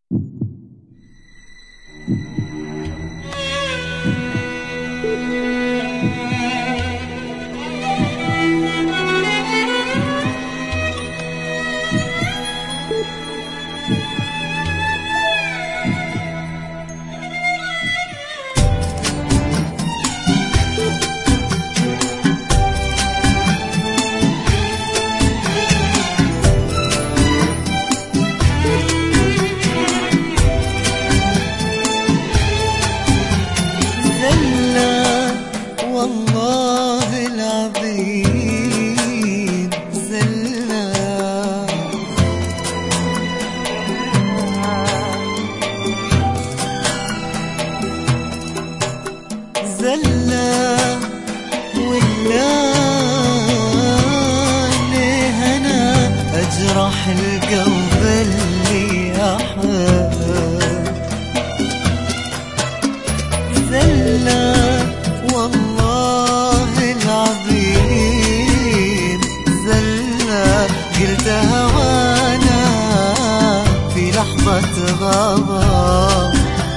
والله العظيم زلة زلة ولا ليه أنا أجرح القلب اللي أحب زلة والله العظيم زلة قلتها وانا في لحظة غضب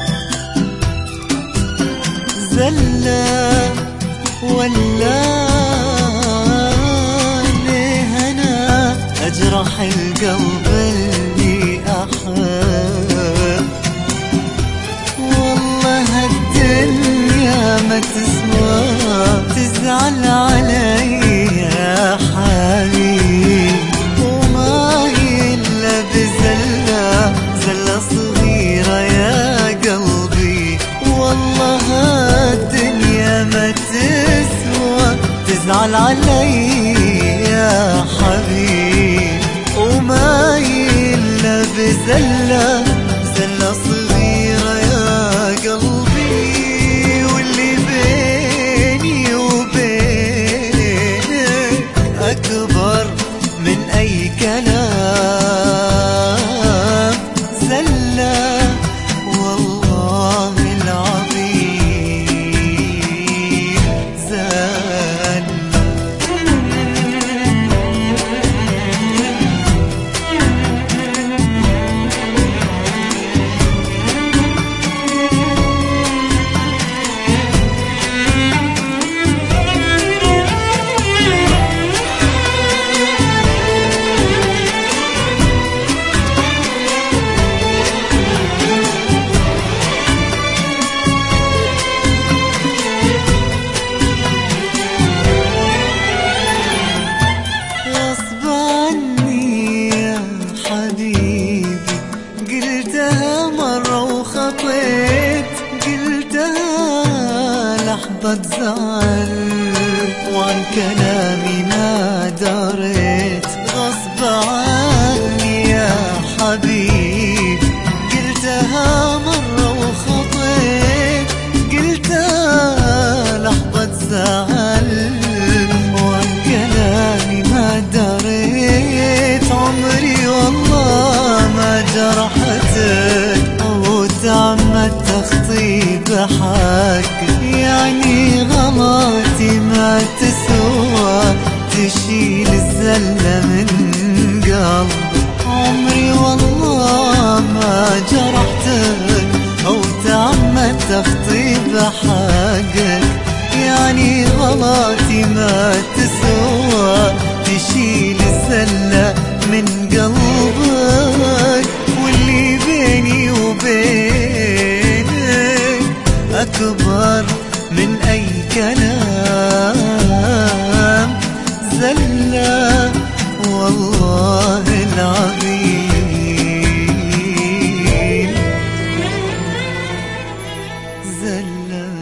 زلة ولا ليه انا اجرح القلب اللي احب والله الدنيا ما تسوى تزعل علي يا حبيبي وما إلا بزلة زلة صغيرة يا قلبي والله الدنيا ما تسوى تزعل علي يا حبيبي وما إلا بزلة زلة صغيرة يا قلبي واللي بيني وبينك أكبر من أي كلام زلة والله العظيم زلة قلتها مرة وخطيت قلتها لحظة زعل وعن كلامي ما دريت غصب عني يا حبيب قلتها مرة وخطيت قلتها لحظة زعل وعن كلامي ما دريت عمري والله ما جرحتك أو تعمدت تخطيب حقك يعني غلطي ما تسوى تشيل الزلة من قلبي عمري والله ما جرحتك أو تعمدت تخطيب حقك يعني غلطي ما تسوى تشيل الزلة من قلبك واللي بيني وبينك أكبر من أي كلام زلة والله العظيم زلة